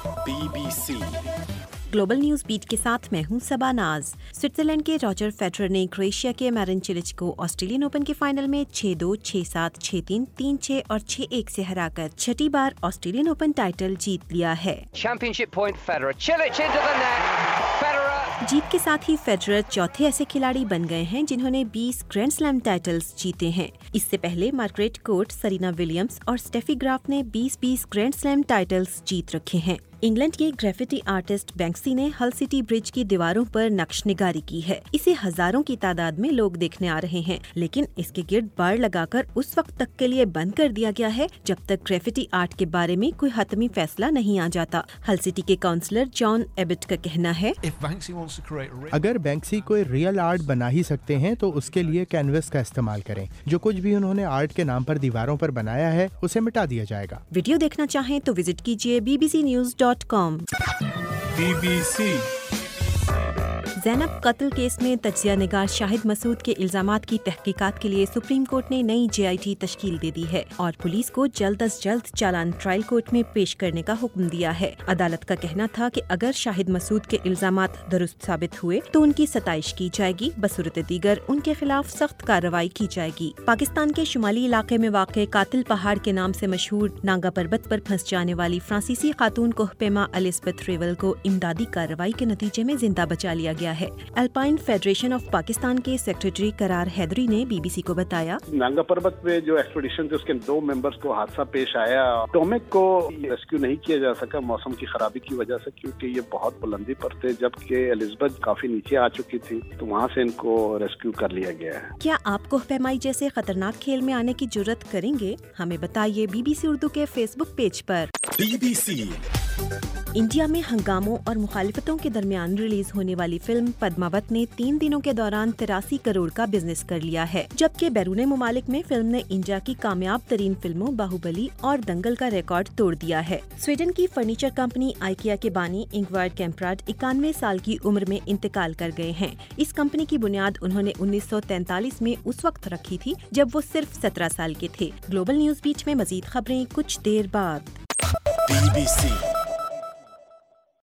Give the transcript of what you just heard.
BBC global news beat के साथ मैं हूं सबा नाज। स्विट्जरलैंड के रॉजर फेडरर ने क्रोएशिया के मैरिन चिलिच को ऑस्ट्रेलियन ओपन के फाइनल में 6-2, 6-7, 6-3, 3-6 और 6-1 से हराकर छठी बार ऑस्ट्रेलियन ओपन टाइटल जीत लिया है। Championship point Federer. Cilic into the net. Federer. जीत के साथ ही फेडरर चौथे ऐसे खिलाड़ी बन गए हैं जिन्होंने 20 ग्रैंड स्लैम टाइटल्स जीते हैं। इससे पहले मार्गरेट कोर्ट, सरीना विलियम्स और स्टेफी ग्राफ ने 20-20 ग्रैंड स्लैम टाइटल्स जीत रखे हैं। इंग्लैंड के ग्रेफिटी आर्टिस्ट बैंक्सी ने हल सिटी ब्रिज की दीवारों पर नक्श निगारी की है। इसे हजारों की तादाद में लोग देखने आ रहे हैं, लेकिन इसके गिर्द बाड़ लगाकर उस वक्त तक के लिए बंद कर दिया गया है जब तक ग्रेफिटी आर्ट के बारे में कोई हतमी फैसला नहीं आ जाता। हल सिटी के काउंसलर जॉन एबिट का कहना है, अगर बैंक्सी कोई रियल आर्ट बना ही सकते हैं तो उसके लिए कैनवस का इस्तेमाल करें। जो कुछ भी उन्होंने आर्ट के नाम पर दीवारों पर बनाया है उसे मिटा दिया जाएगा। वीडियो देखना चाहें तो विजिट कीजिए bbcnews.com। BBC ज़ैनब कत्ल केस में तज्ज़िया निगार शाहिद मसूद के इल्जामात की तहकीकात के लिए सुप्रीम कोर्ट ने नई JIT तश्कील दे दी है और पुलिस को जल्द अज जल्द चालान ट्रायल कोर्ट में पेश करने का हुक्म दिया है। अदालत का कहना था कि अगर शाहिद मसूद के इल्जामात दुरुस्त साबित हुए तो उनकी सताइश की जाएगी, बसूरत दीगर उनके खिलाफ सख्त कार्रवाई की जाएगी। पाकिस्तान के शुमाली इलाके में वाक़े कातिल पहाड़ के नाम से मशहूर नांगा पर्वत पर फंस जाने वाली फ्रांसीसी खातून कोहपेमा एलिज़ाबेथ रेवल को इमदादी कार्रवाई के नतीजे में जिंदा बचा लिया गया है। अल्पाइन फेडरेशन ऑफ पाकिस्तान के सेक्रेटरी करार हैदरी ने BBC को बताया, नांगा पर्वत पे जो एक्सपेडिशन थे उसके 2 मेंबर्स को हादसा पेश आया। टोमिक को रेस्क्यू नहीं किया जा सका मौसम की खराबी की वजह से, क्योंकि ये बहुत बुलंदी पर थे, जबकि एलिज़ाबेथ काफी नीचे आ चुकी थी, तो वहाँ से इनको रेस्क्यू कर लिया गया है। क्या आप कोहपेमाई जैसे खतरनाक खेल में आने की जुर्रत करेंगे? हमें बताइए BBC उर्दू के फेसबुक पेज पर। BBC इंडिया में हंगामों और मुखालिफतों के दरमियान रिलीज होने वाली फिल्म पद्मावत ने 3 दिनों के दौरान 83 करोड़ का बिजनेस कर लिया है, जबकि बैरूने मुमालिक में फिल्म ने इंडिया की कामयाब तरीन फिल्मों बाहुबली और दंगल का रिकॉर्ड तोड़ दिया है। स्वीडन की फर्नीचर कंपनी आइकिया के बानी इंगवार कैम्प्राड 91 साल की उम्र में इंतकाल कर गए हैं। इस कंपनी की बुनियाद उन्होंने 1943 में उस वक्त रखी थी जब वो सिर्फ 17 साल के थे। ग्लोबल न्यूज बीच में मजीद खबरें कुछ देर बाद। BBC